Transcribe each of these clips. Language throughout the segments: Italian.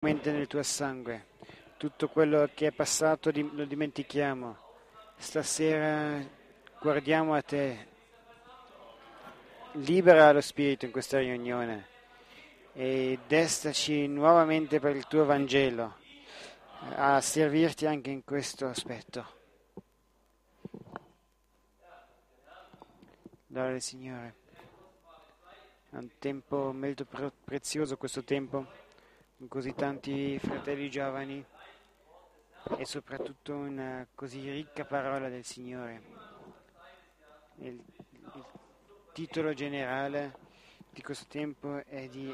nel tuo sangue. Tutto quello che è passato lo dimentichiamo. Stasera guardiamo a te. Libera lo spirito in questa riunione e destaci nuovamente per il tuo Vangelo, a servirti anche in questo aspetto. Lode al Signore. È un tempo molto prezioso questo tempo, con così tanti fratelli giovani e soprattutto una così ricca parola del Signore. Il titolo generale di questo tempo è di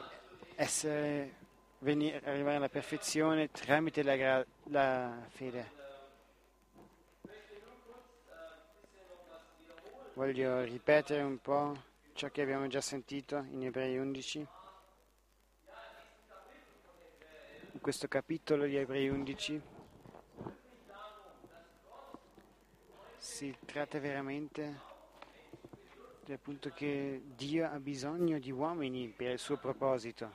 arrivare alla perfezione tramite la fede. Voglio ripetere un po' ciò che abbiamo già sentito in Ebrei 11. In questo capitolo di Ebrei 11 si tratta veramente del punto che Dio ha bisogno di uomini per il suo proposito.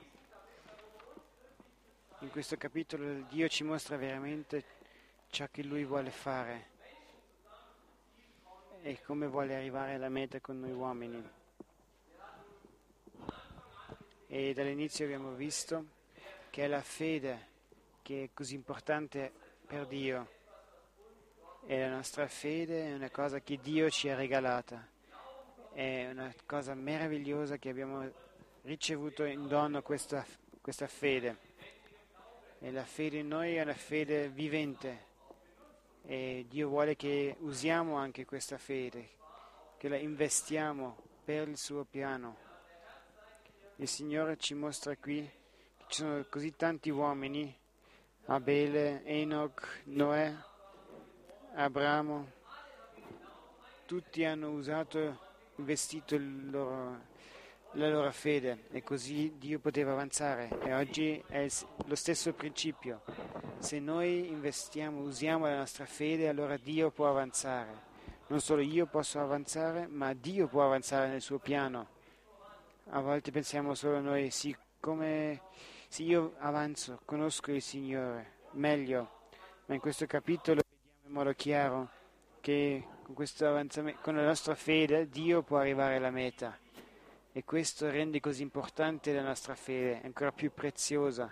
In questo capitolo Dio ci mostra veramente ciò che Lui vuole fare e come vuole arrivare alla meta con noi uomini. E dall'inizio abbiamo visto che è la fede che è così importante per Dio. E la nostra fede è una cosa che Dio ci ha regalata. È una cosa meravigliosa che abbiamo ricevuto in dono questa fede. E la fede in noi è una fede vivente. E Dio vuole che usiamo anche questa fede, che la investiamo per il suo piano. Il Signore ci mostra qui che ci sono così tanti uomini, Abele, Enoch, Noè, Abramo, tutti hanno investito la loro fede e così Dio poteva avanzare. E oggi è lo stesso principio. Se noi usiamo la nostra fede, allora Dio può avanzare. Non solo io posso avanzare, ma Dio può avanzare nel suo piano. A volte pensiamo solo noi, sì, se io avanzo, conosco il Signore meglio, ma in questo capitolo vediamo in modo chiaro che con questo avanzamento, con la nostra fede, Dio può arrivare alla meta. E questo rende così importante la nostra fede, ancora più preziosa,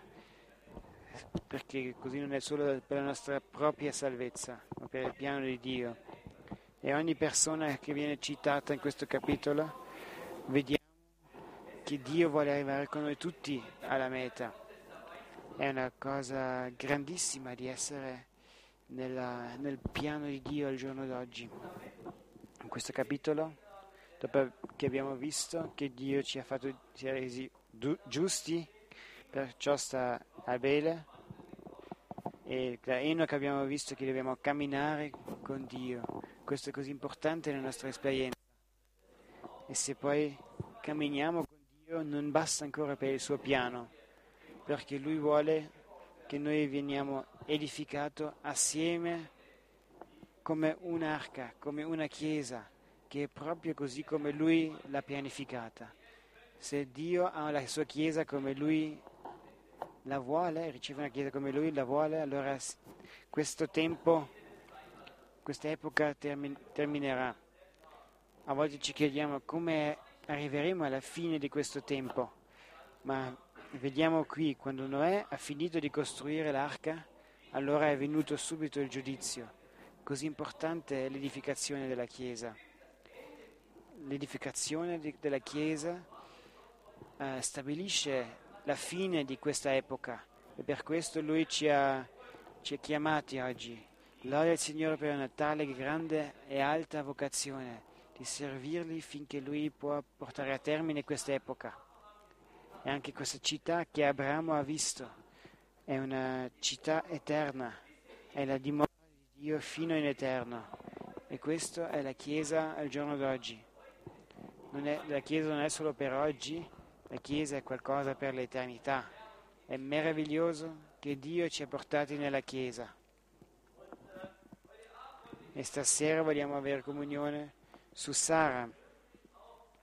perché così non è solo per la nostra propria salvezza, ma per il piano di Dio. E ogni persona che viene citata in questo capitolo, vediamo che Dio vuole arrivare con noi tutti alla meta. È una cosa grandissima di essere nel piano di Dio al giorno d'oggi. In questo capitolo, dopo che abbiamo visto che Dio ci ha resi giusti, perciò sta Abele, e da Enoch abbiamo visto che dobbiamo camminare con Dio. Questo è così importante nella nostra esperienza. E se poi camminiamo con Dio non basta ancora per il suo piano, perché Lui vuole che noi veniamo edificati assieme come un'arca, come una chiesa, che è proprio così come Lui l'ha pianificata. Se Dio ha la sua chiesa come Lui la vuole, riceve una chiesa come Lui la vuole, allora questo tempo, questa epoca terminerà. A volte ci chiediamo come arriveremo alla fine di questo tempo, ma vediamo qui, quando Noè ha finito di costruire l'arca, allora è venuto subito il giudizio. Così importante è l'edificazione della Chiesa. L'edificazione della Chiesa stabilisce la fine di questa epoca e per questo Lui ci ha chiamati oggi. Lode al Signore per una tale grande e alta vocazione di servirli finché Lui può portare a termine questa epoca. E anche questa città che Abramo ha visto è una città eterna, è la dimora di Dio fino in eterno. E questa è la Chiesa al giorno d'oggi. La Chiesa non è solo per oggi, la Chiesa è qualcosa per l'eternità. È meraviglioso che Dio ci ha portati nella Chiesa. E stasera vogliamo avere comunione su Sara.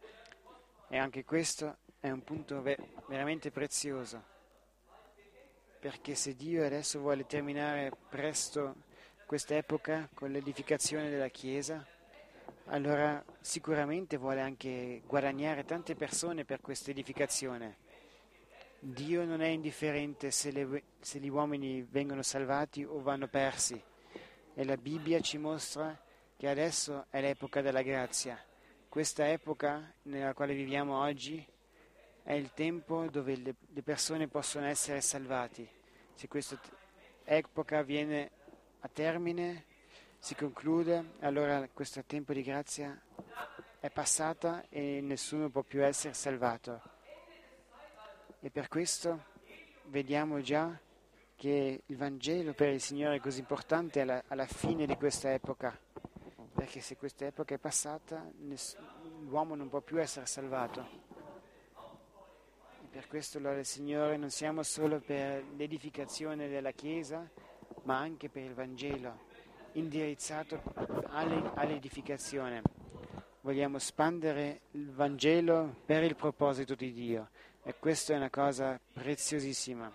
E anche questo è un punto veramente prezioso. perché se Dio adesso vuole terminare presto questa epoca con l'edificazione della Chiesa, allora sicuramente vuole anche guadagnare tante persone per questa edificazione. Dio non è indifferente se gli uomini vengono salvati o vanno persi, e la Bibbia ci mostra che adesso è l'epoca della grazia. Questa epoca nella quale viviamo oggi è il tempo dove le persone possono essere salvate. Se questa epoca viene a termine, si conclude, allora questo tempo di grazia è passata e nessuno può più essere salvato. E per questo vediamo già che il Vangelo per il Signore è così importante alla fine di questa epoca, perché se questa epoca è passata, l'uomo non può più essere salvato. Per questo allora il Signore non siamo solo per l'edificazione della Chiesa, ma anche per il Vangelo, indirizzato all'edificazione. Vogliamo spandere il Vangelo per il proposito di Dio e questa è una cosa preziosissima.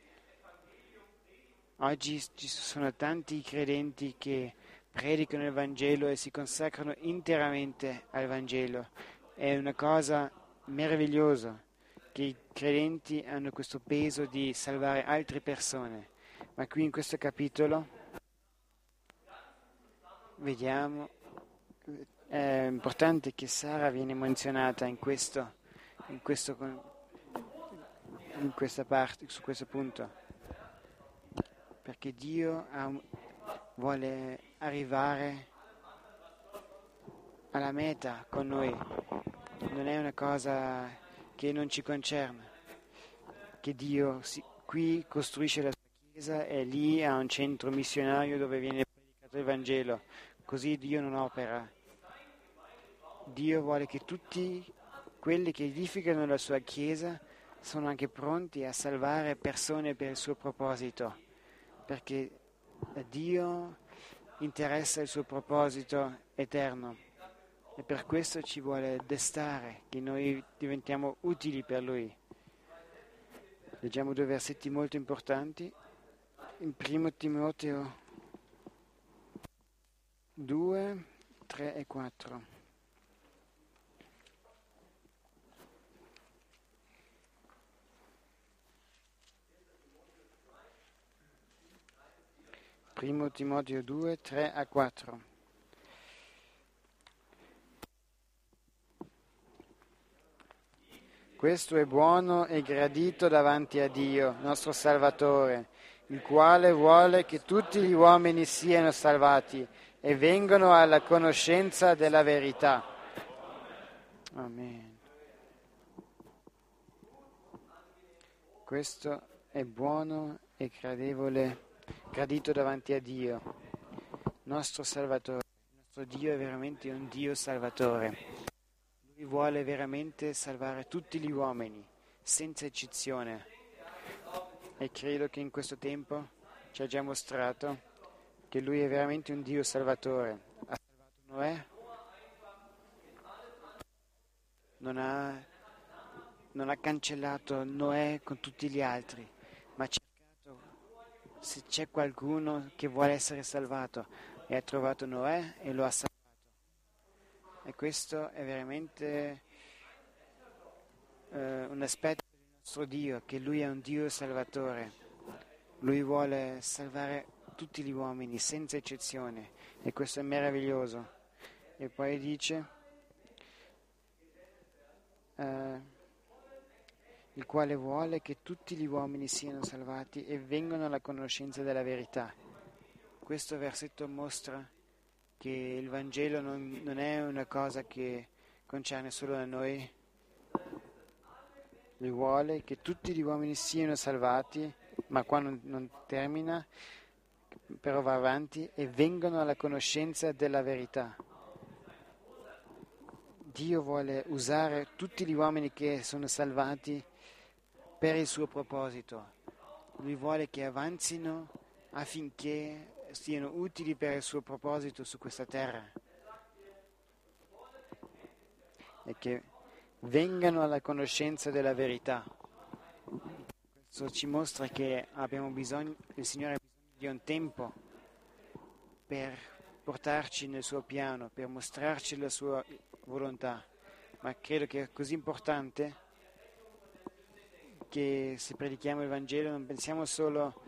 Oggi ci sono tanti credenti che predicano il Vangelo e si consacrano interamente al Vangelo. È una cosa meravigliosa che i credenti hanno questo peso di salvare altre persone. Ma qui in questo capitolo vediamo, è importante che Sara viene menzionata in questa parte, su questo punto, perché Dio vuole arrivare alla meta con noi. Non è una cosa che non ci concerne, che Dio qui costruisce la sua Chiesa e lì ha un centro missionario dove viene predicato il Vangelo. Così Dio non opera. Dio vuole che tutti quelli che edificano la sua Chiesa sono anche pronti a salvare persone per il suo proposito, perché a Dio interessa il suo proposito eterno. E per questo ci vuole destare, che noi diventiamo utili per Lui. Leggiamo due versetti molto importanti. In 1 Timoteo 2, 3 e 4. Primo Timoteo 2, 3 a 4. Questo è buono e gradito davanti a Dio, nostro Salvatore, il quale vuole che tutti gli uomini siano salvati e vengano alla conoscenza della verità. Amen. Questo è buono e gradito davanti a Dio, nostro Salvatore. Il nostro Dio è veramente un Dio Salvatore. Lui vuole veramente salvare tutti gli uomini, senza eccezione. E credo che in questo tempo ci ha già mostrato che Lui è veramente un Dio Salvatore. Ha salvato Noè, non ha cancellato Noè con tutti gli altri, ma ha cercato se c'è qualcuno che vuole essere salvato e ha trovato Noè e lo ha salvato. E questo è veramente un aspetto del nostro Dio, che Lui è un Dio salvatore. Lui vuole salvare tutti gli uomini senza eccezione e questo è meraviglioso. E poi dice il quale vuole che tutti gli uomini siano salvati e vengano alla conoscenza della verità. Questo versetto mostra che il Vangelo non è una cosa che concerne solo a noi. Lui vuole che tutti gli uomini siano salvati, ma qua non termina, però va avanti, e vengano alla conoscenza della verità. Dio vuole usare tutti gli uomini che sono salvati per il suo proposito. Lui vuole che avanzino affinché siano utili per il suo proposito su questa terra e che vengano alla conoscenza della verità. Questo ci mostra che il Signore ha bisogno di un tempo per portarci nel suo piano, per mostrarci la sua volontà. Ma credo che è così importante che se predichiamo il Vangelo non pensiamo solo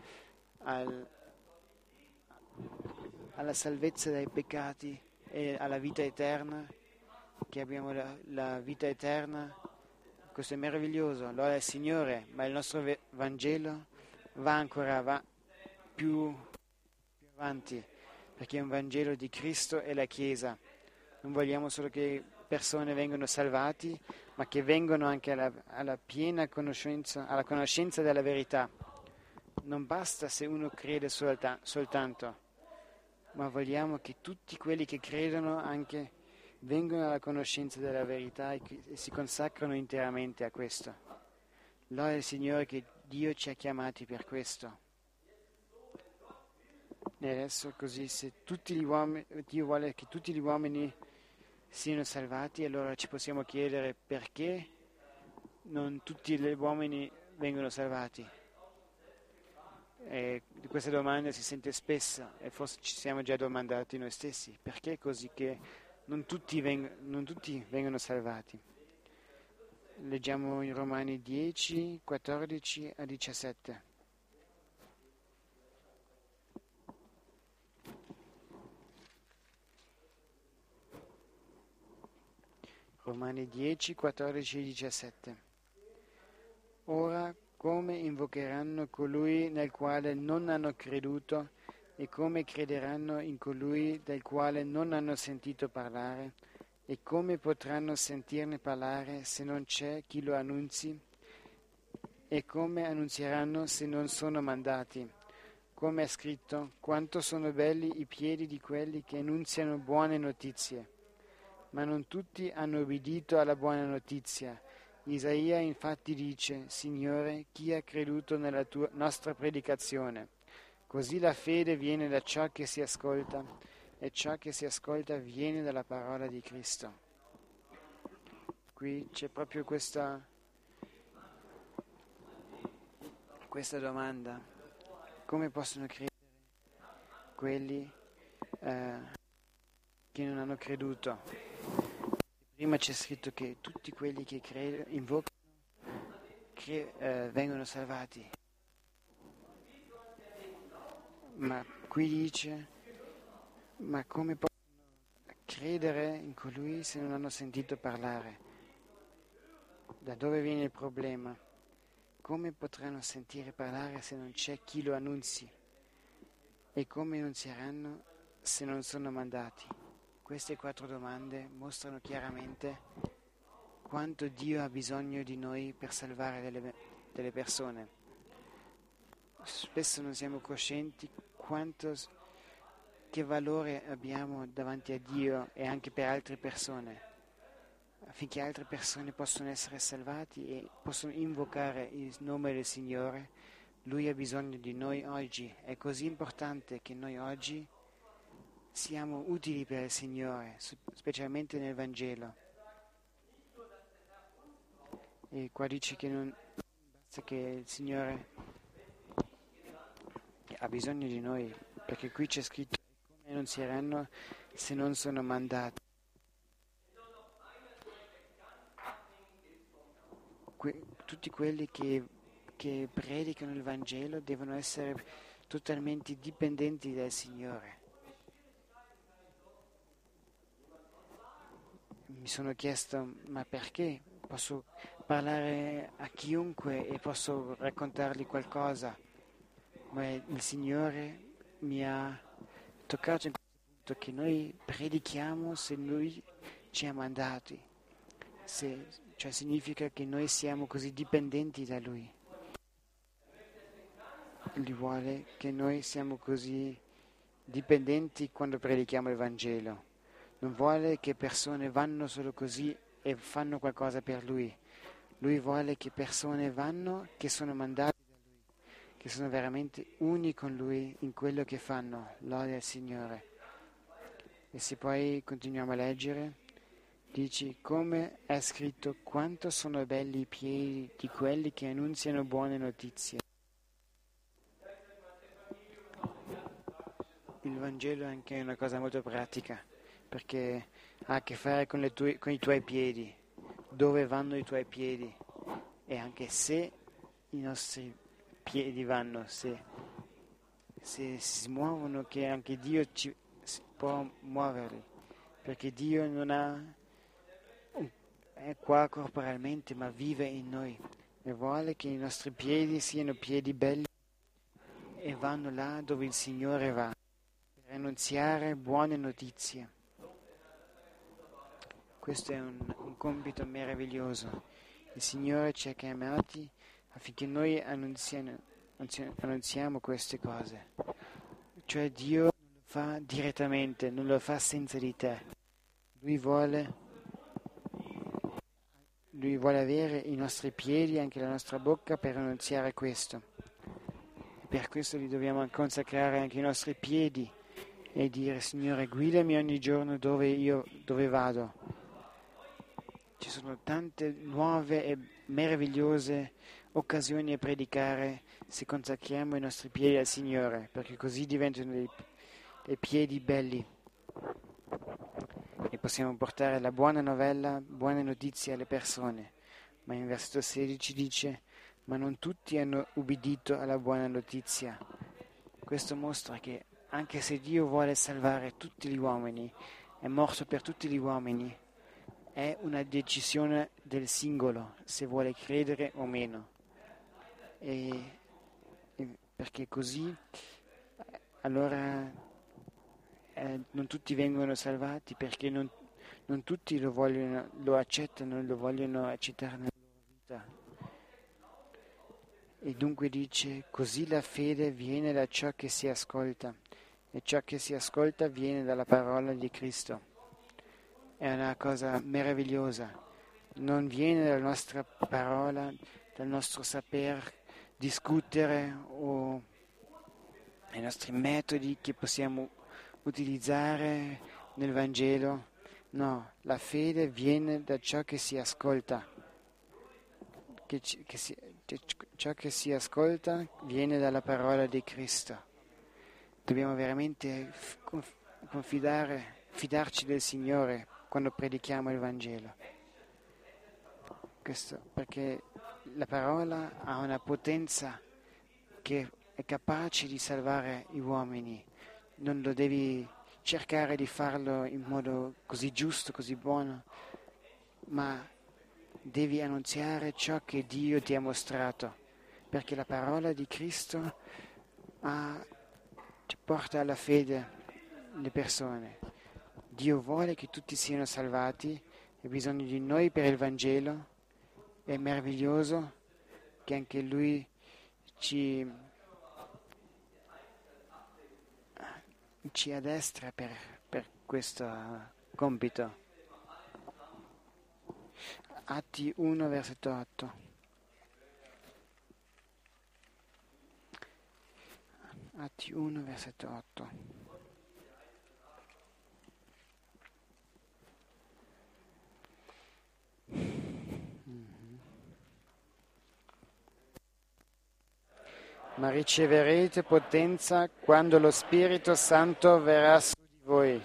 alla salvezza dai peccati e alla vita eterna, che abbiamo la vita eterna. Questo è meraviglioso, allora il Signore, ma il nostro Vangelo va più avanti, perché è un Vangelo di Cristo e la Chiesa. Non vogliamo solo che persone vengano salvati, ma che vengano anche alla piena conoscenza, alla conoscenza della verità. Non basta se uno crede soltanto, ma vogliamo che tutti quelli che credono anche vengono alla conoscenza della verità e si consacrano interamente a questo. Lode il Signore che Dio ci ha chiamati per questo. E adesso così, se Dio vuole che tutti gli uomini siano salvati, allora ci possiamo chiedere perché non tutti gli uomini vengono salvati. E di questa domanda si sente spesso e forse ci siamo già domandati noi stessi, perché così che non tutti vengono salvati. Leggiamo in Romani 10, 14 a 17. Romani 10, 14 e 17. Ora come invocheranno colui nel quale non hanno creduto e come crederanno in colui del quale non hanno sentito parlare? E come potranno sentirne parlare se non c'è chi lo annunzi? E come annunzieranno se non sono mandati? Come è scritto, quanto sono belli i piedi di quelli che annunziano buone notizie. Ma non tutti hanno obbedito alla buona notizia. Isaia infatti dice, Signore, chi ha creduto nella nostra predicazione? Così la fede viene da ciò che si ascolta e ciò che si ascolta viene dalla parola di Cristo. Qui c'è proprio questa domanda. Come possono credere quelli che non hanno creduto? Prima c'è scritto che tutti quelli che invocano vengono salvati. Ma qui dice, ma come possono credere in colui se non hanno sentito parlare? Da dove viene il problema? Come potranno sentire parlare se non c'è chi lo annunzi? E come annunzieranno se non sono mandati? Queste 4 domande mostrano chiaramente quanto Dio ha bisogno di noi per salvare delle persone. Spesso non siamo coscienti che valore abbiamo davanti a Dio e anche per altre persone, affinché altre persone possano essere salvati e possono invocare il nome del Signore. Lui ha bisogno di noi oggi. È così importante che noi oggi siamo utili per il Signore, specialmente nel Vangelo. E qua dice che non basta che il Signore ha bisogno di noi, perché qui c'è scritto come annunzieranno se non sono mandati. Tutti quelli che predicano il Vangelo devono essere totalmente dipendenti dal Signore. Mi sono chiesto, ma perché? Posso parlare a chiunque e posso raccontargli qualcosa, ma il Signore mi ha toccato in questo punto che noi predichiamo se Lui ci ha mandati, cioè significa che noi siamo così dipendenti da Lui. Lui vuole che noi siamo così dipendenti quando predichiamo il Vangelo. Non vuole che persone vanno solo così e fanno qualcosa per Lui. Lui vuole che persone vanno che sono mandate da Lui, che sono veramente uni con Lui in quello che fanno. Lode al Signore. E se poi continuiamo a leggere, Dici, come è scritto, quanto sono belli i piedi di quelli che annunziano buone notizie. Il Vangelo è anche una cosa molto pratica, perché ha a che fare con i tuoi piedi, dove vanno i tuoi piedi, e anche se i nostri piedi vanno, se si muovono, che anche Dio può muoverli, perché Dio non è qua corporalmente, ma vive in noi e vuole che i nostri piedi siano piedi belli e vanno là dove il Signore va, per annunziare buone notizie. Questo è un compito meraviglioso. Il Signore ci ha chiamati affinché noi annunziamo queste cose. Cioè Dio non lo fa direttamente, non lo fa senza di te. Lui vuole avere i nostri piedi e anche la nostra bocca per annunziare questo. E per questo li dobbiamo consacrare anche i nostri piedi e dire: Signore, guidami ogni giorno dove vado. Ci sono tante nuove e meravigliose occasioni a predicare se consacriamo i nostri piedi al Signore, perché così diventano dei piedi belli e possiamo portare la buona novella, buone notizie alle persone. Ma in versetto 16 dice: ma non tutti hanno ubbidito alla buona notizia. Questo mostra che anche se Dio vuole salvare tutti gli uomini, è morto per tutti gli uomini, è una decisione del singolo se vuole credere o meno. E perché così allora non tutti vengono salvati, perché non tutti lo accettano, lo vogliono accettare nella loro vita. E dunque dice: così la fede viene da ciò che si ascolta, e ciò che si ascolta viene dalla parola di Cristo. È una cosa meravigliosa. Non viene dalla nostra parola, dal nostro saper discutere o dai nostri metodi che possiamo utilizzare nel Vangelo. No, la fede viene da ciò che si ascolta. Ciò che si ascolta viene dalla parola di Cristo. Dobbiamo veramente fidarci del Signore quando predichiamo il Vangelo. Questo perché la parola ha una potenza che è capace di salvare gli uomini. Non lo devi cercare di farlo in modo così giusto, così buono, ma devi annunziare ciò che Dio ti ha mostrato, perché la parola di Cristo ti porta alla fede le persone. Dio vuole che tutti siano salvati, ha bisogno di noi per il Vangelo. È meraviglioso che anche Lui ci addestra per questo compito. Atti 1, versetto 8. Atti 1, versetto 8. Ma riceverete potenza quando lo Spirito Santo verrà su di voi.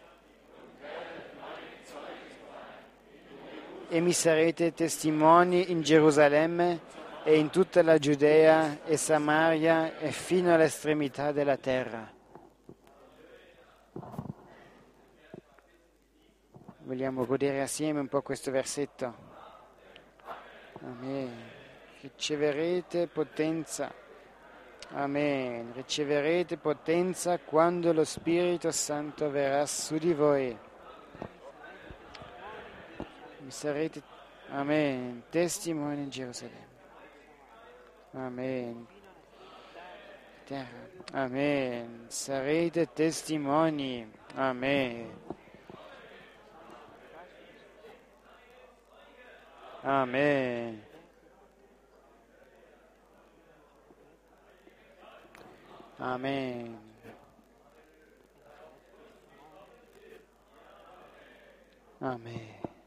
E mi sarete testimoni in Gerusalemme e in tutta la Giudea e Samaria e fino all'estremità della terra. Vogliamo godere assieme un po' questo versetto. Amen. Riceverete potenza. Amen. Riceverete potenza quando lo Spirito Santo verrà su di voi. Mi sarete, amen, testimoni in Gerusalemme. Amen. Terra. Amen. Sarete testimoni. Amen. Amen. Amen. Amen.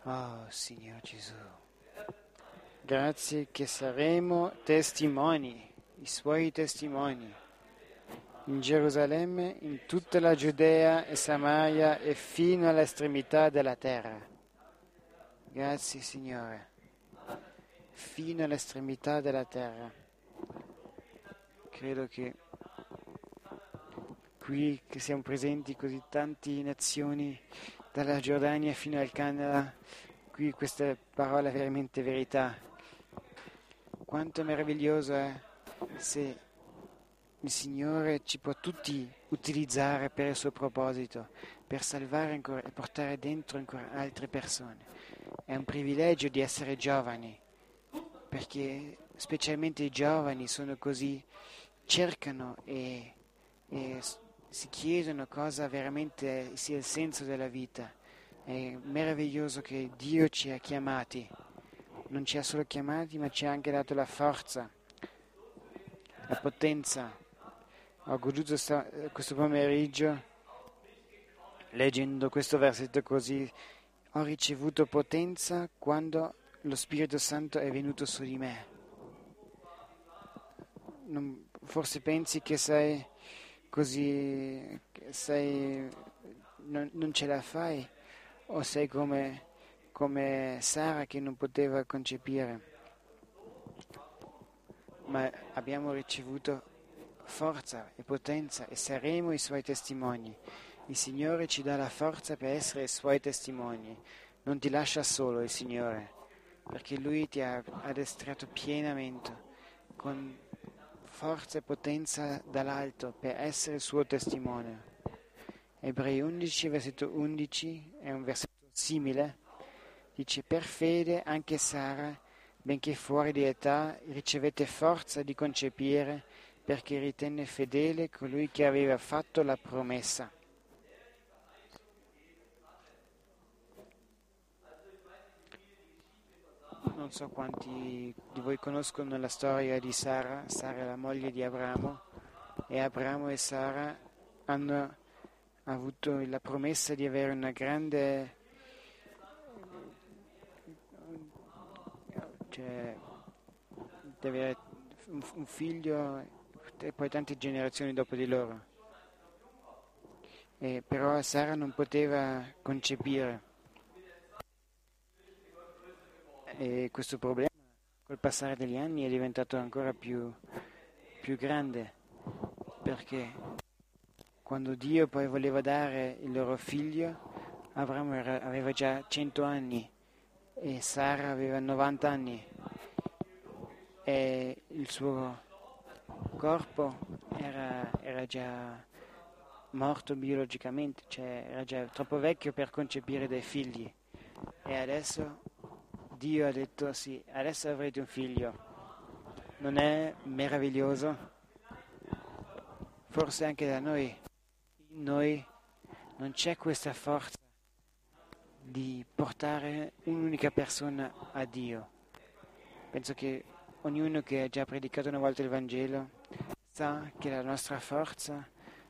Oh, Signore Gesù, grazie che saremo testimoni, i Suoi testimoni, in Gerusalemme, in tutta la Giudea e Samaria e fino all'estremità della terra. Grazie, Signore, fino all'estremità della terra. Credo che qui che siamo presenti così tante nazioni, dalla Giordania fino al Canada, qui questa parola è veramente verità. Quanto meraviglioso è se il Signore ci può tutti utilizzare per il suo proposito, per salvare ancora e portare dentro ancora altre persone. È un privilegio di essere giovani, perché specialmente i giovani sono così, cercano e si chiedono cosa veramente sia il senso della vita. È meraviglioso che Dio ci ha chiamati, non ci ha solo chiamati, ma ci ha anche dato la forza, la potenza. Ho goduto questo pomeriggio, leggendo questo versetto così, ho ricevuto potenza quando lo Spirito Santo è venuto su di me. Forse pensi che sei così, non ce la fai, o sei come Sara che non poteva concepire, ma abbiamo ricevuto forza e potenza e saremo i Suoi testimoni. Il Signore ci dà la forza per essere i Suoi testimoni. Non ti lascia solo il Signore, perché Lui ti ha addestrato pienamente con forza e potenza dall'alto per essere il suo testimone. Ebrei 11, versetto 11, è un versetto simile. Dice: per fede anche Sara, benché fuori di età, ricevette forza di concepire perché ritenne fedele colui che aveva fatto la promessa. Non so quanti di voi conoscono la storia di Sara. Sara è la moglie di Abramo e Abramo e Sara hanno avuto la promessa di avere una grande, cioè, di avere un figlio e poi tante generazioni dopo di loro. Però Sara non poteva concepire e questo problema col passare degli anni è diventato ancora più grande, perché quando Dio poi voleva dare il loro figlio, Abramo aveva già 100 anni e Sara aveva 90 anni e il suo corpo era già morto biologicamente, cioè era già troppo vecchio per concepire dei figli. E adesso Dio ha detto: sì, adesso avrete un figlio. Non è meraviglioso? Forse anche da noi, in noi non c'è questa forza di portare un'unica persona a Dio. Penso che ognuno che ha già predicato una volta il Vangelo sa che la nostra forza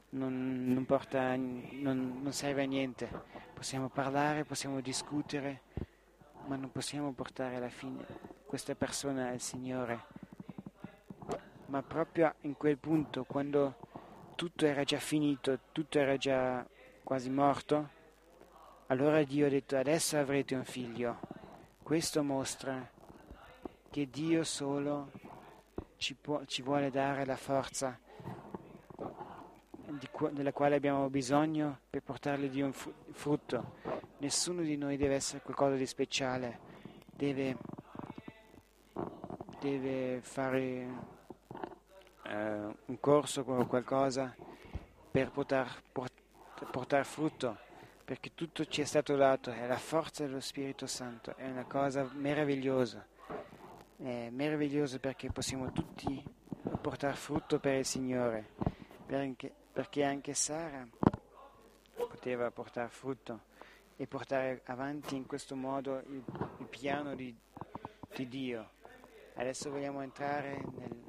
non serve a niente. Possiamo parlare, possiamo discutere, ma non possiamo portare alla fine questa persona al Signore. Ma proprio in quel punto, quando tutto era già finito, tutto era già quasi morto, allora Dio ha detto: adesso avrete un figlio. Questo mostra che Dio solo ci vuole dare la forza della quale abbiamo bisogno per portargli di un frutto. Nessuno di noi deve essere qualcosa di speciale, deve fare un corso o qualcosa per portare frutto, perché tutto ci è stato dato, è la forza dello Spirito Santo, è una cosa meravigliosa. È meraviglioso perché possiamo tutti portare frutto per il Signore, perché anche Sara poteva portare frutto e portare avanti in questo modo il piano di Dio. Adesso vogliamo entrare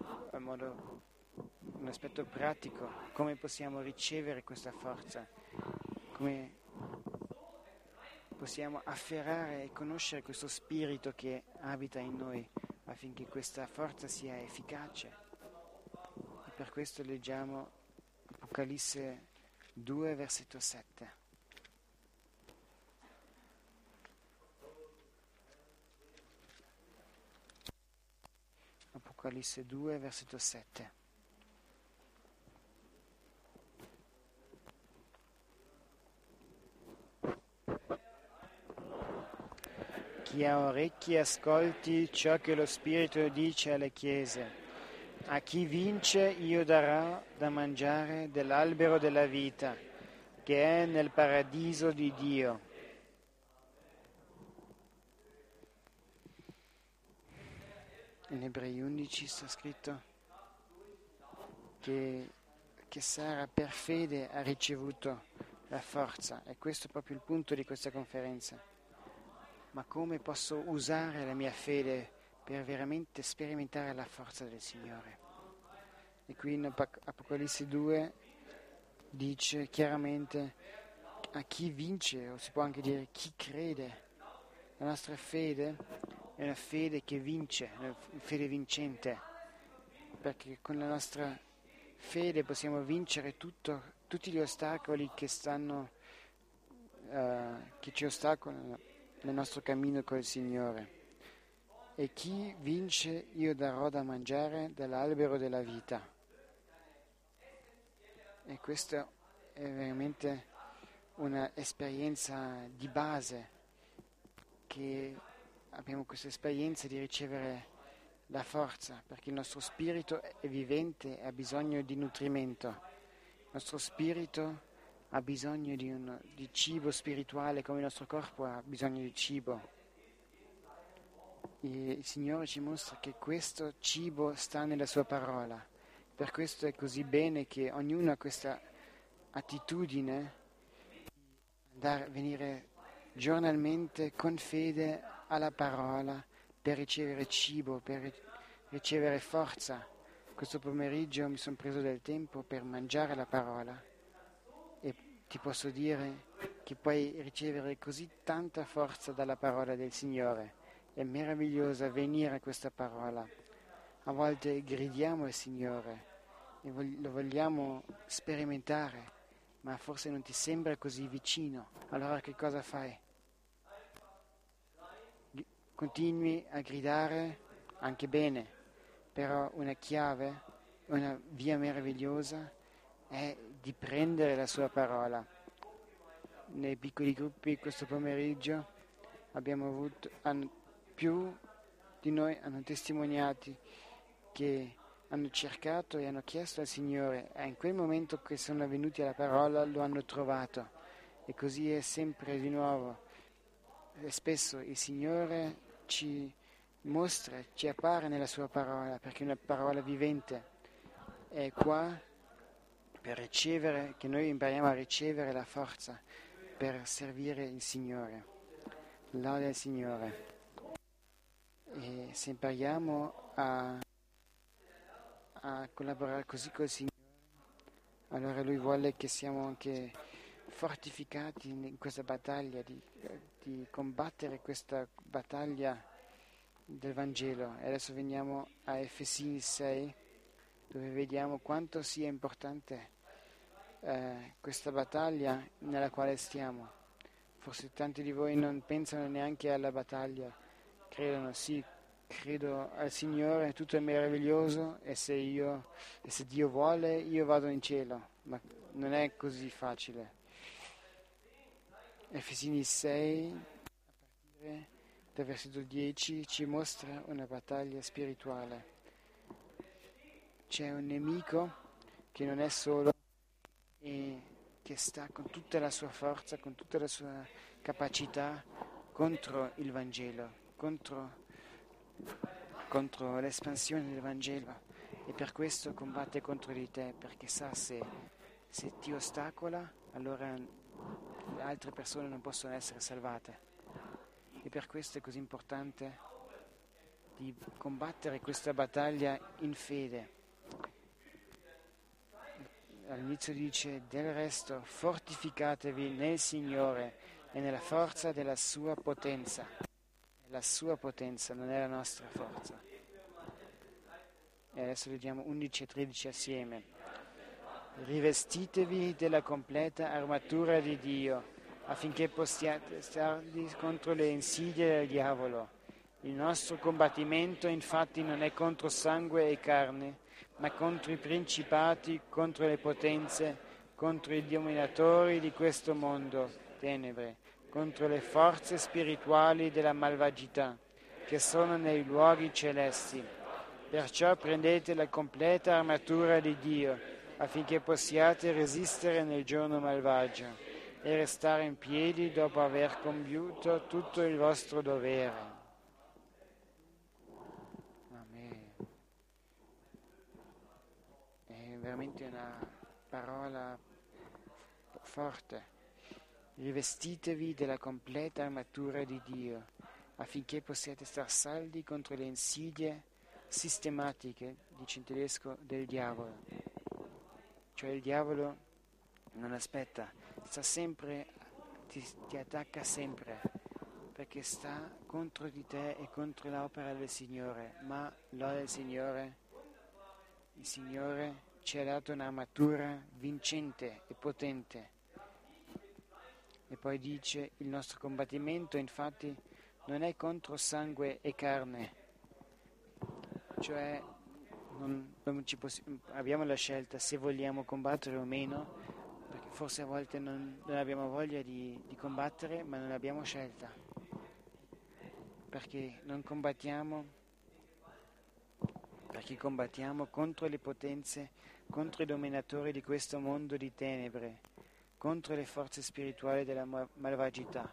un aspetto pratico, come possiamo ricevere questa forza, come possiamo afferrare e conoscere questo spirito che abita in noi affinché questa forza sia efficace. E per questo leggiamo Apocalisse 2, versetto 7. Apocalisse 2, versetto 7. Chi ha orecchi ascolti ciò che lo Spirito dice alle chiese. A chi vince io darò da mangiare dell'albero della vita, che è nel paradiso di Dio. In Ebrei 11 sta scritto che Sara per fede ha ricevuto la forza, e questo è proprio il punto di questa conferenza. Ma come posso usare la mia fede per veramente sperimentare la forza del Signore? E qui in Apocalisse 2 dice chiaramente a chi vince, o si può anche dire chi crede. La nostra fede è una fede che vince, una fede vincente, perché con la nostra fede possiamo vincere tutti gli ostacoli che ci ostacolano nel nostro cammino col Signore. E chi vince io darò da mangiare dall'albero della vita. E questa è veramente un'esperienza di base, che abbiamo questa esperienza di ricevere la forza, perché il nostro spirito è vivente e ha bisogno di nutrimento. Il nostro spirito ha bisogno di cibo spirituale, come il nostro corpo ha bisogno di cibo. E il Signore ci mostra che questo cibo sta nella sua parola. Per questo è così bene che ognuno ha questa attitudine di venire giornalmente con fede alla parola per ricevere cibo, per ricevere forza. Questo pomeriggio mi sono preso del tempo per mangiare la parola e ti posso dire che puoi ricevere così tanta forza dalla parola del Signore. È meraviglioso venire a questa parola. A volte gridiamo al Signore e lo vogliamo sperimentare, ma forse non ti sembra così vicino. Allora che cosa fai? Continui a gridare anche bene, però una chiave, una via meravigliosa è di prendere la sua parola. Nei piccoli gruppi questo pomeriggio abbiamo avuto più di noi hanno testimoniato che hanno cercato e hanno chiesto al Signore, e in quel momento che sono venuti alla parola lo hanno trovato, e così è sempre di nuovo. E spesso il Signore ci mostra, ci appare nella sua parola, perché è una parola vivente. È qua per ricevere, che noi impariamo a ricevere la forza per servire il Signore. Lode al Signore. E se impariamo a collaborare così col Signore, allora Lui vuole che siamo anche fortificati in questa battaglia, di combattere questa battaglia del Vangelo. E adesso veniamo a Efesini 6, dove vediamo quanto sia importante questa battaglia nella quale stiamo. Forse tanti di voi non pensano neanche alla battaglia, credono sì, credo al Signore, tutto è meraviglioso, e se Dio vuole io vado in cielo, ma non è così facile. Efesini 6, a partire dal versetto 10, ci mostra una battaglia spirituale. C'è un nemico che non è solo e che sta con tutta la sua forza, con tutta la sua capacità contro il Vangelo, contro l'espansione del Vangelo, e per questo combatte contro di te, perché sa se ti ostacola, allora le altre persone non possono essere salvate. E per questo è così importante di combattere questa battaglia in fede. All'inizio dice: del resto fortificatevi nel Signore è nella forza della sua potenza. È la sua potenza, non è la nostra forza. E adesso leggiamo 11 e 13 assieme. Rivestitevi della completa armatura di Dio, affinché possiate starvi contro le insidie del diavolo. Il nostro combattimento infatti non è contro sangue e carne, ma contro i principati, contro le potenze, contro i dominatori di questo mondo, tenebre, contro le forze spirituali della malvagità, che sono nei luoghi celesti. Perciò prendete la completa armatura di Dio, affinché possiate resistere nel giorno malvagio e restare in piedi dopo aver compiuto tutto il vostro dovere. Amen. È veramente una parola forte. Rivestitevi della completa armatura di Dio, affinché possiate star saldi contro le insidie sistematiche, dice in tedesco, del diavolo. Cioè il diavolo non aspetta, sta sempre, ti attacca sempre, perché sta contro di te e contro l'opera del Signore, ma lode il Signore ci ha dato un'armatura vincente e potente. E poi dice, il nostro combattimento infatti non è contro sangue e carne, cioè abbiamo la scelta se vogliamo combattere o meno, perché forse a volte non abbiamo voglia di combattere, ma non abbiamo scelta, perché combattiamo contro le potenze, contro i dominatori di questo mondo di tenebre, contro le forze spirituali della malvagità.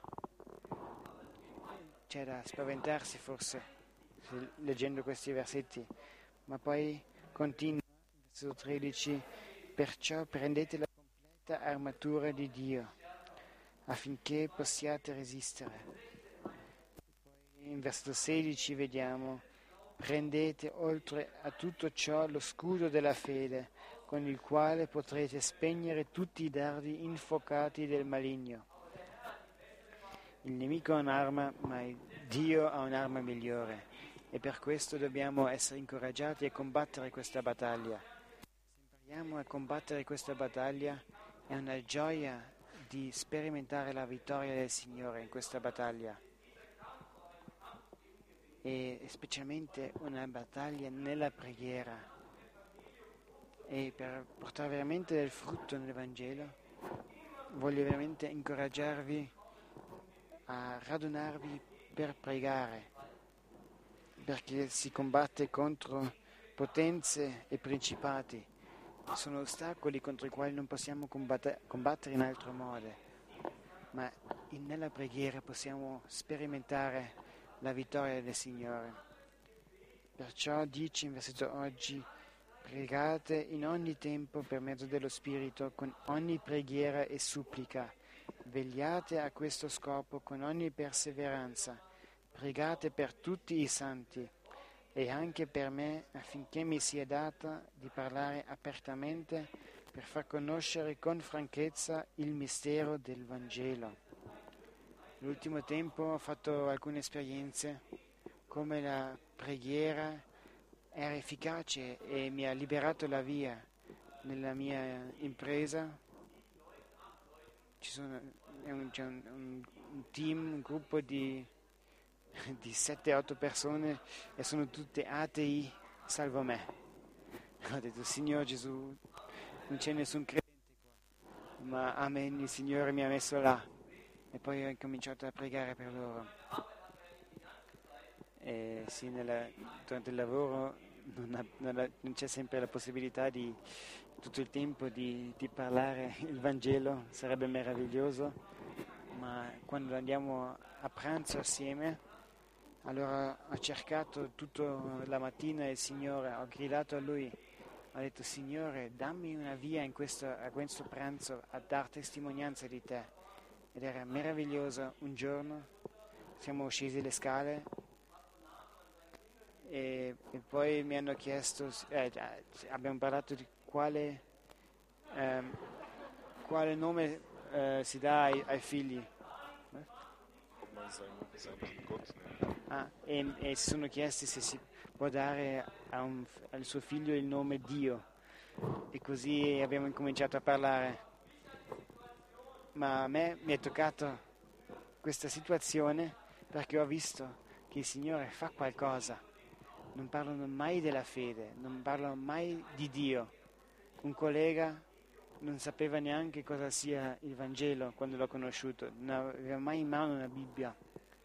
C'è da spaventarsi forse leggendo questi versetti, ma poi continua, versetto 13, perciò prendete la completa armatura di Dio, affinché possiate resistere. Poi in versetto 16 vediamo, prendete oltre a tutto ciò lo scudo della fede, con il quale potrete spegnere tutti i dardi infuocati del maligno. Il nemico ha un'arma, ma Dio ha un'arma migliore e per questo dobbiamo essere incoraggiati a combattere questa battaglia. Se impariamo a combattere questa battaglia è una gioia di sperimentare la vittoria del Signore in questa battaglia e specialmente una battaglia nella preghiera. E per portare veramente del frutto nel Vangelo voglio veramente incoraggiarvi a radunarvi per pregare, perché si combatte contro potenze e principati. Sono ostacoli contro i quali non possiamo combattere in altro modo, ma nella preghiera possiamo sperimentare la vittoria del Signore. Perciò dice in versetto oggi, pregate in ogni tempo per mezzo dello Spirito con ogni preghiera e supplica. Vegliate a questo scopo con ogni perseveranza. Pregate per tutti i santi e anche per me affinché mi sia data di parlare apertamente per far conoscere con franchezza il mistero del Vangelo. Nell'ultimo tempo ho fatto alcune esperienze come la preghiera era efficace e mi ha liberato la via nella mia impresa. C'è un team, un gruppo di 7-8 persone e sono tutte atei, salvo me. Ho detto, Signore Gesù, non c'è nessun credente qua, ma amen, il Signore mi ha messo là. E poi ho incominciato a pregare per loro. E sì, durante il lavoro non c'è sempre la possibilità di tutto il tempo di parlare il Vangelo, sarebbe meraviglioso, ma quando andiamo a pranzo assieme, allora ho cercato tutta la mattina il Signore, ho gridato a Lui, ho detto Signore dammi una via a questo pranzo a dar testimonianza di Te, ed era meraviglioso. Un giorno siamo scesi le scale e poi mi hanno chiesto, abbiamo parlato di quale nome si dà ai figli. E si sono chiesti se si può dare al suo figlio il nome Dio, e così abbiamo incominciato a parlare. Ma a me mi è toccato questa situazione perché ho visto che il Signore fa qualcosa. Non parlano mai della fede, non parlano mai di Dio. Un collega non sapeva neanche cosa sia il Vangelo quando l'ho conosciuto, non aveva mai in mano una Bibbia.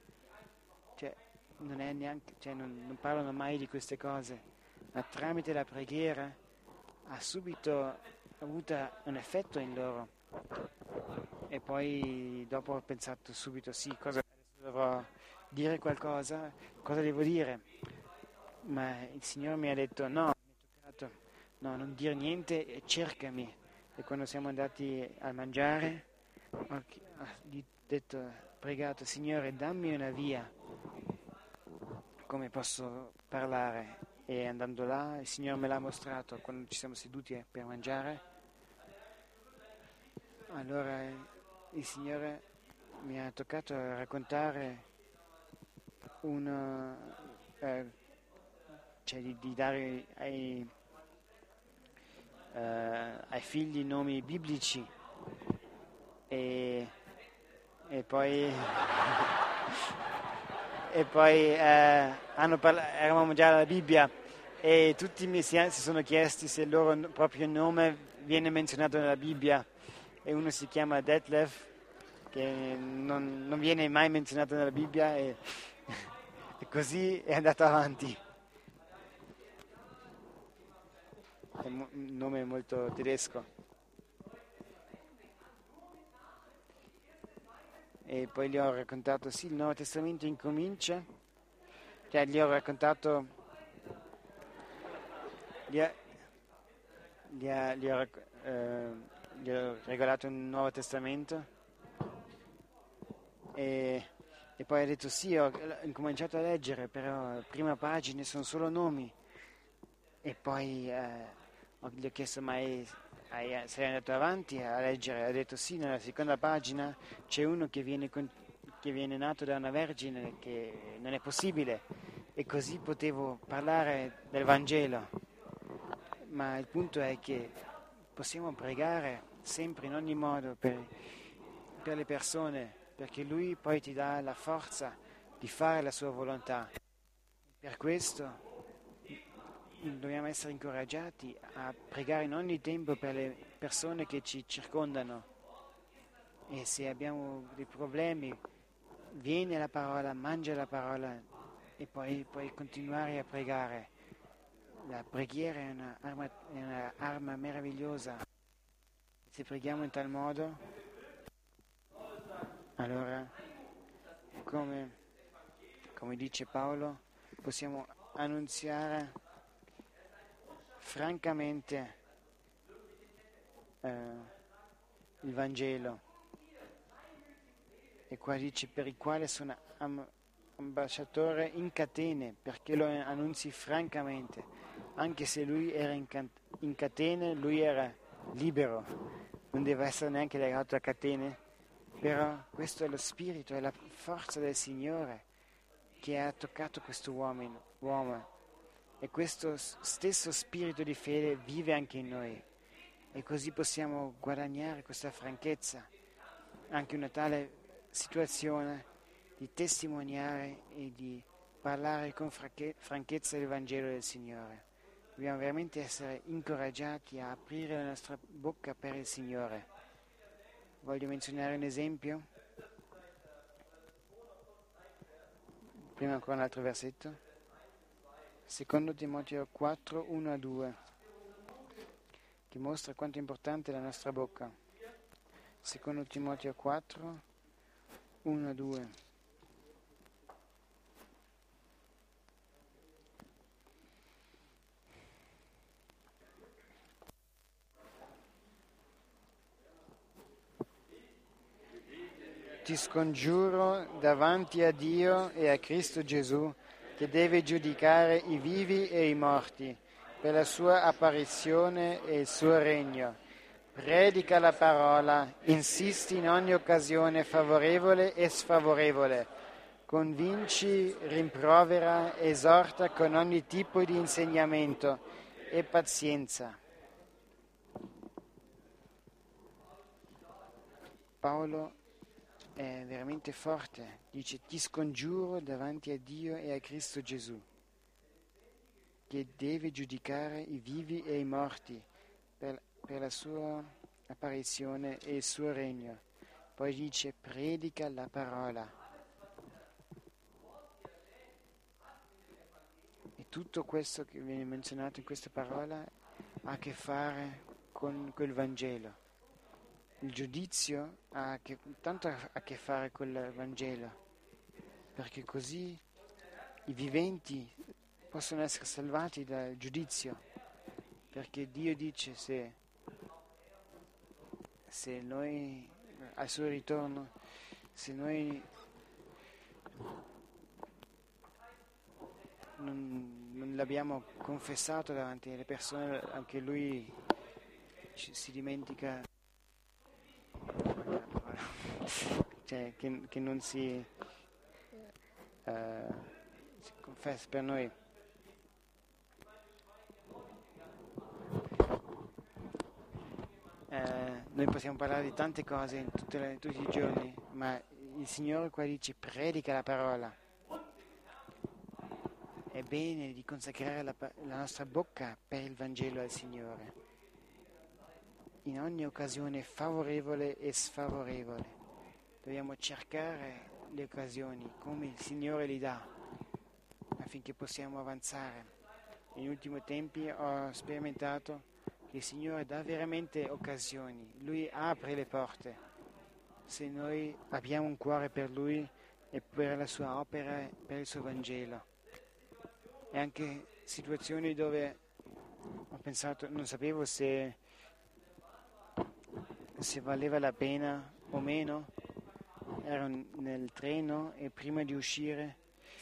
Non parlano mai di queste cose, ma tramite la preghiera ha subito avuto un effetto in loro. E poi dopo ho pensato subito, sì, cosa dovrò dire qualcosa, cosa devo dire? Ma il Signore mi ha detto, no, mi è toccato, no, non dire niente e cercami. E quando siamo andati a mangiare, gli ho detto, pregato, Signore, dammi una via, come posso parlare. E andando là, il Signore me l'ha mostrato quando ci siamo seduti per mangiare. Allora il Signore mi ha toccato a raccontare di dare ai figli nomi biblici e poi eravamo già alla Bibbia e tutti i messiani si sono chiesti se il loro proprio nome viene menzionato nella Bibbia, e uno si chiama Detlef, che non viene mai menzionato nella Bibbia, e così è andato avanti. È un nome molto tedesco. E poi gli ho raccontato, sì, il Nuovo Testamento incomincia, gli ho raccontato, gli ho regalato un Nuovo Testamento e poi ha detto sì, ho incominciato a leggere, però le prime pagine sono solo nomi. E poi gli ho chiesto, ma sei andato avanti a leggere? Ha detto sì, nella seconda pagina c'è uno che viene nato da una vergine, che non è possibile, e così potevo parlare del Vangelo. Ma il punto è che possiamo pregare sempre, in ogni modo, per le persone, perché Lui poi ti dà la forza di fare la sua volontà. Per questo dobbiamo essere incoraggiati a pregare in ogni tempo per le persone che ci circondano, e se abbiamo dei problemi, vieni alla parola, mangia la parola e poi puoi continuare a pregare. La preghiera è un'arma meravigliosa. Se preghiamo in tal modo, allora, come dice Paolo, possiamo annunziare francamente il Vangelo. E qua dice, per il quale sono ambasciatore in catene, perché lo annunzi francamente. Anche se lui era in catene, lui era libero, non deve essere neanche legato a catene, però questo è lo spirito, è la forza del Signore che ha toccato questo uomo, e questo stesso spirito di fede vive anche in noi, e così possiamo guadagnare questa franchezza, anche una tale situazione di testimoniare e di parlare con franchezza del Vangelo del Signore. Dobbiamo veramente essere incoraggiati a aprire la nostra bocca per il Signore. Voglio menzionare un esempio. Prima ancora un altro versetto. Secondo Timoteo 4, 1-2, che mostra quanto è importante la nostra bocca. Secondo Timoteo 4, 1-2. Ti scongiuro davanti a Dio e a Cristo Gesù, che deve giudicare i vivi e i morti per la sua apparizione e il suo regno. predica la parola, insisti in ogni occasione favorevole e sfavorevole, convinci, rimprovera, esorta con ogni tipo di insegnamento e pazienza. Paolo è veramente forte, dice: ti scongiuro davanti a Dio e a Cristo Gesù, che deve giudicare i vivi e i morti per la sua apparizione e il suo regno. Poi dice: predica la parola. E tutto questo che viene menzionato in questa parola ha a che fare con quel Vangelo. Il giudizio ha tanto a che fare con il Vangelo, perché così i viventi possono essere salvati dal giudizio, perché Dio dice se noi al suo ritorno, se noi non l'abbiamo confessato davanti alle persone, anche lui si dimentica, cioè che non si confessa per noi. Noi possiamo parlare di tante cose tutti i giorni, ma il Signore qua dice: predica la parola. È bene di consacrare la nostra bocca per il Vangelo al Signore, in ogni occasione favorevole e sfavorevole. Dobbiamo cercare le occasioni come il Signore li dà, affinché possiamo avanzare. Negli ultimi tempi ho sperimentato che il Signore dà veramente occasioni, Lui apre le porte, se noi abbiamo un cuore per Lui e per la sua opera, per il suo Vangelo. E anche situazioni dove ho pensato, non sapevo se valeva la pena o meno, ero nel treno e prima di uscire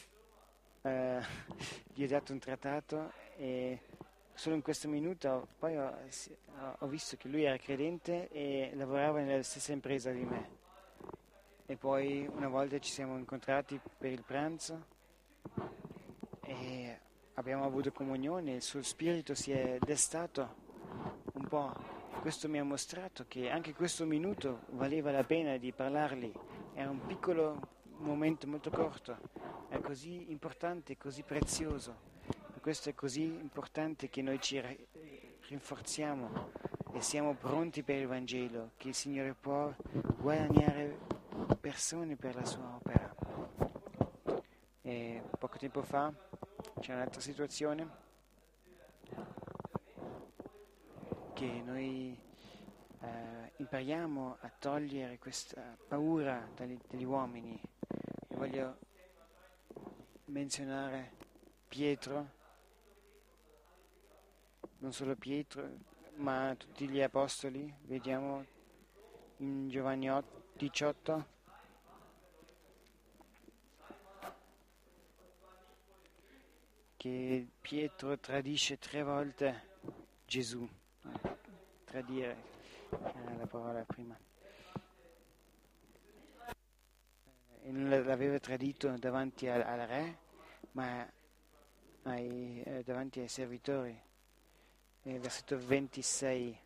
gli ho dato un trattato e solo in questo minuto poi ho visto che lui era credente e lavorava nella stessa impresa di me. E poi una volta ci siamo incontrati per il pranzo e abbiamo avuto comunione, il suo spirito si è destato un po'. Questo mi ha mostrato che anche questo minuto valeva la pena di parlargli. Era un piccolo momento molto corto, è così importante, così prezioso. Per questo è così importante che noi ci rinforziamo e siamo pronti per il Vangelo, che il Signore può guadagnare persone per la sua opera. E poco tempo fa c'è un'altra situazione che noi impariamo a togliere questa paura dagli uomini. E voglio menzionare Pietro, non solo Pietro, ma tutti gli apostoli. Vediamo in Giovanni 18. Che Pietro tradisce 3 volte Gesù. Tradire era la parola prima. E non l'aveva tradito davanti al re, ma davanti ai servitori. Versetto 26.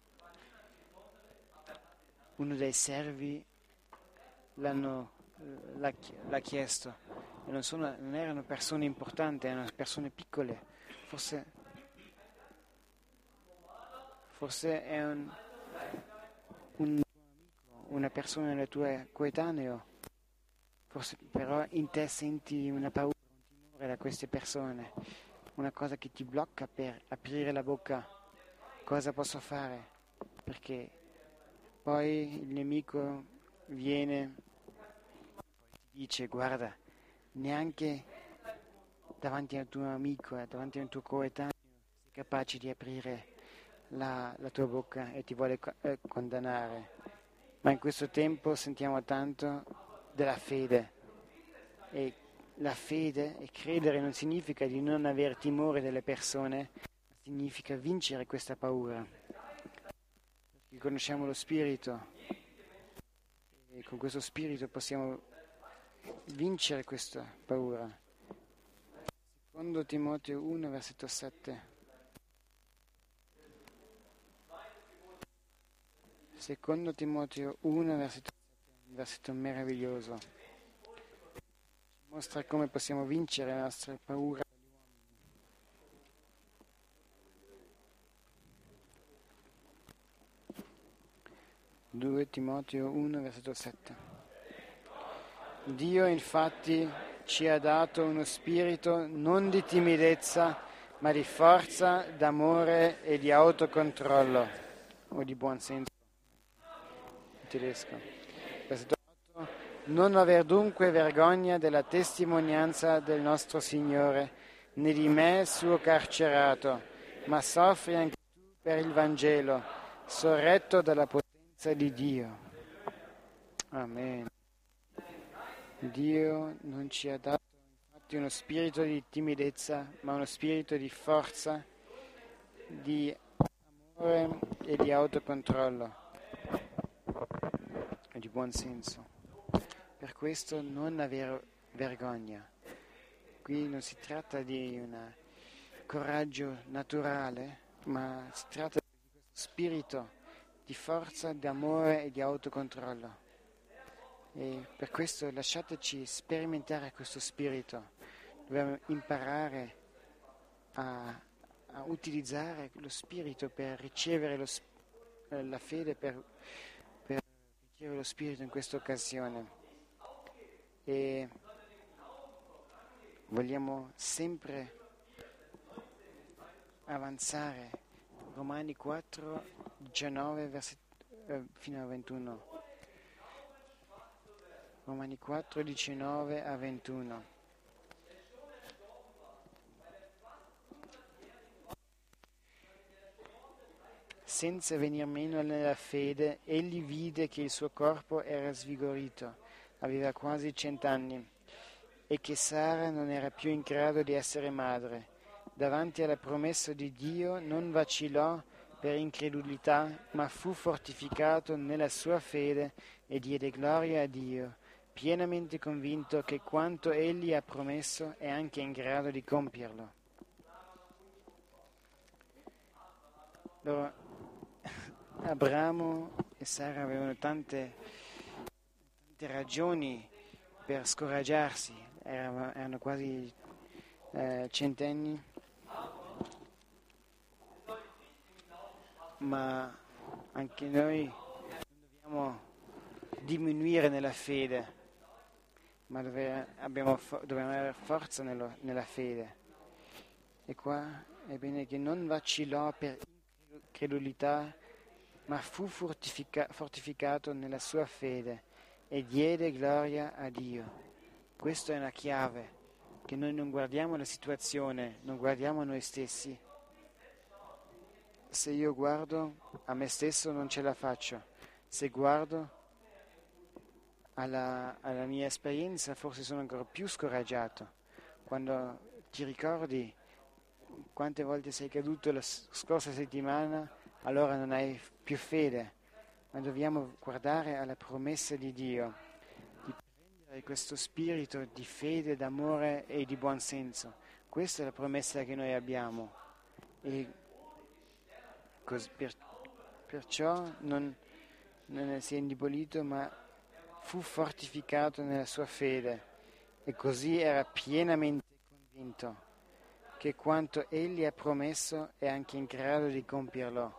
Uno dei servi l'ha chiesto. E non erano persone importanti, erano persone piccole. Forse è un amico, una persona nel tuo coetaneo. Forse però in te senti una paura, un timore da queste persone, una cosa che ti blocca per aprire la bocca. Cosa posso fare? Perché poi il nemico viene e dice: guarda, neanche davanti al tuo amico, davanti al tuo coetaneo sei capace di aprire la tua bocca e ti vuole condannare. Ma in questo tempo sentiamo tanto della fede, e la fede e credere non significa di non aver timore delle persone, ma significa vincere questa paura. Perché conosciamo lo Spirito e con questo Spirito possiamo vincere questa paura. Secondo Timoteo 1, versetto 7. Secondo Timoteo 1, versetto 7, un versetto meraviglioso. Ci mostra come possiamo vincere la nostra paura. 2 Timoteo 1, versetto 7. Dio infatti ci ha dato uno spirito non di timidezza, ma di forza, d'amore e di autocontrollo, o di buon senso, in tedesco. Versetto 8. Non aver dunque vergogna della testimonianza del nostro Signore, né di me suo carcerato, ma soffri anche tu per il Vangelo, sorretto dalla potenza di Dio. Amen. Dio non ci ha dato infatti uno spirito di timidezza, ma uno spirito di forza, di amore e di autocontrollo e di buon senso. Per questo non avere vergogna. Qui non si tratta di un coraggio naturale, ma si tratta di questo spirito di forza, di amore e di autocontrollo. E per questo lasciateci sperimentare questo spirito. Dobbiamo imparare a utilizzare lo spirito per ricevere la fede, per ricevere lo spirito in questa occasione. E vogliamo sempre avanzare. Romani 4, 19 fino a 21. Romani 4, 19 a 21. Senza venir meno nella fede, egli vide che il suo corpo era svigorito, aveva quasi 100 anni, e che Sara non era più in grado di essere madre. Davanti alla promessa di Dio non vacillò per incredulità, ma fu fortificato nella sua fede e diede gloria a Dio, pienamente convinto che quanto egli ha promesso è anche in grado di compierlo. Allora, Abramo e Sara avevano tante ragioni per scoraggiarsi, erano quasi centenni, ma anche noi non dobbiamo diminuire nella fede, ma dobbiamo avere forza nella fede. E qua è bene che non vacillò per incredulità, ma fu fortificato nella sua fede e diede gloria a Dio. Questa è una chiave, che noi non guardiamo la situazione, non guardiamo noi stessi. Se io guardo a me stesso non ce la faccio, se guardo alla mia esperienza forse sono ancora più scoraggiato. Quando ti ricordi quante volte sei caduto la scorsa settimana, allora non hai più fede, ma dobbiamo guardare alla promessa di Dio, di prendere questo spirito di fede, d'amore e di buon senso. Questa è la promessa che noi abbiamo e perciò non si è indebolito, ma fu fortificato nella sua fede e così era pienamente convinto che quanto egli ha promesso è anche in grado di compierlo.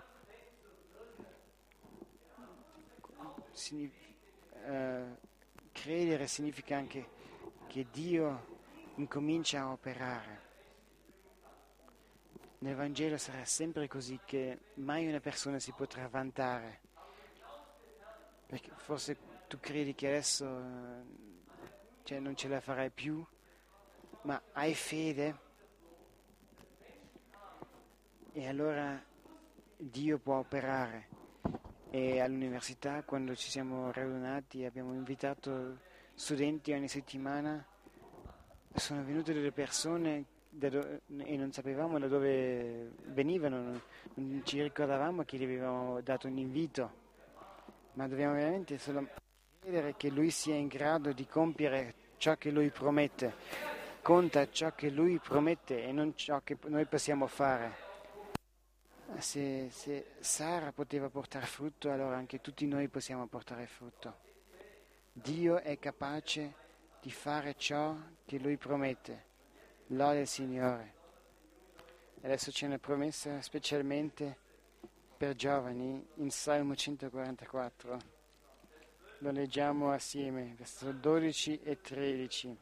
Credere significa anche che Dio incomincia a operare. Nel Vangelo sarà sempre così, che mai una persona si potrà vantare, perché forse tu credi che adesso non ce la farai più, ma hai fede e allora Dio può operare. E all'università, quando ci siamo radunati, abbiamo invitato studenti ogni settimana, sono venute delle persone e non sapevamo da dove venivano, non ci ricordavamo che gli avevamo dato un invito, ma dobbiamo veramente solo credere che Lui sia in grado di compiere ciò che Lui promette. Conta ciò che Lui promette e non ciò che noi possiamo fare. Se Sara poteva portare frutto, allora anche tutti noi possiamo portare frutto. Dio è capace di fare ciò che Lui promette. Lode al Signore. Adesso c'è una promessa specialmente per giovani in Salmo 144. Lo leggiamo assieme, verso 12 e 13.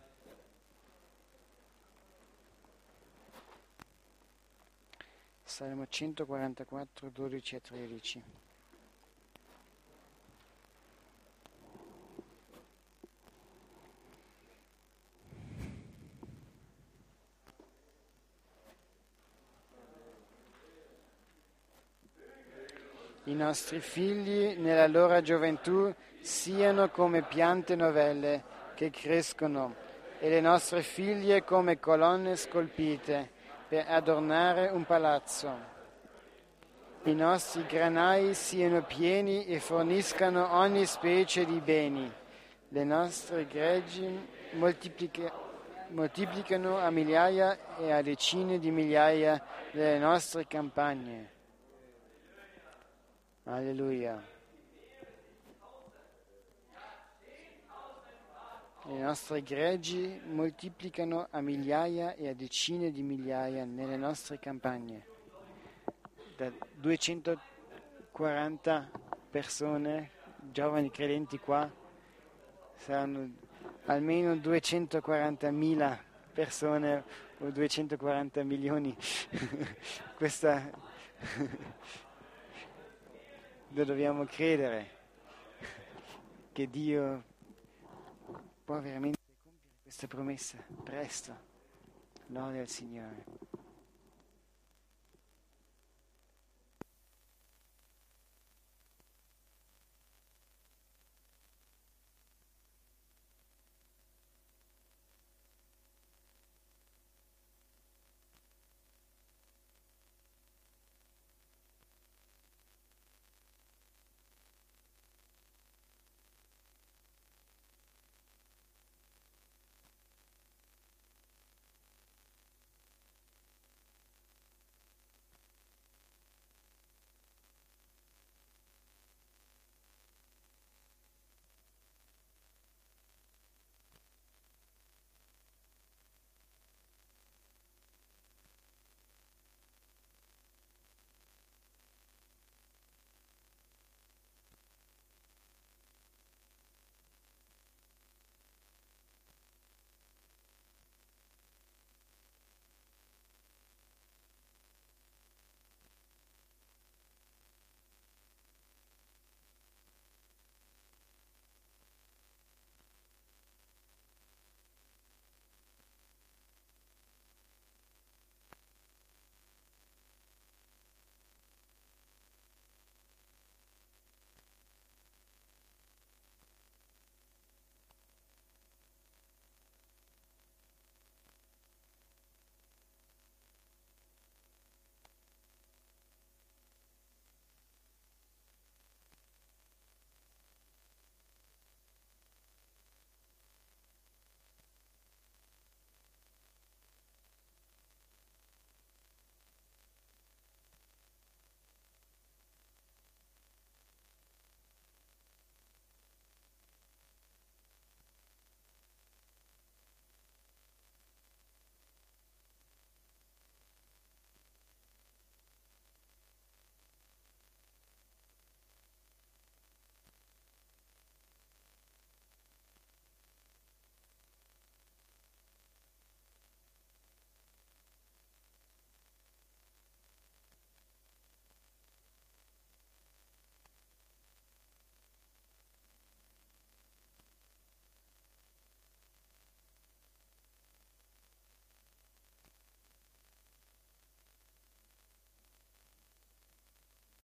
Salmo 144, 12 e 13. I nostri figli nella loro gioventù siano come piante novelle che crescono e le nostre figlie come colonne scolpite per adornare un palazzo. I nostri granai siano pieni e forniscano ogni specie di beni. Le nostre greggi moltiplicano a migliaia e a decine di migliaia le nostre campagne. Alleluia. Le nostre greggi moltiplicano a migliaia e a decine di migliaia nelle nostre campagne. Da 240 persone, giovani credenti qua, saranno almeno 240.000 persone o 240 milioni. Questa lo dobbiamo credere che Dio può veramente compiere questa promessa presto. Lode al Signore.